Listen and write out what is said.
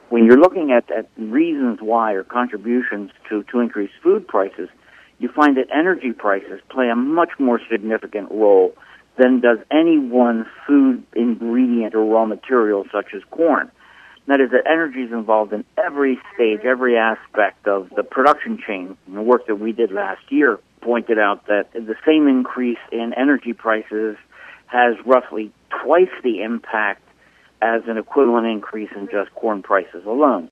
when you're looking at reasons why or contributions to increase food prices, you find that energy prices play a much more significant role than does any one food ingredient or raw material such as corn. That is, that energy is involved in every stage, every aspect of the production chain. And the work that we did last year pointed out that the same increase in energy prices has roughly twice the impact as an equivalent increase in just corn prices alone.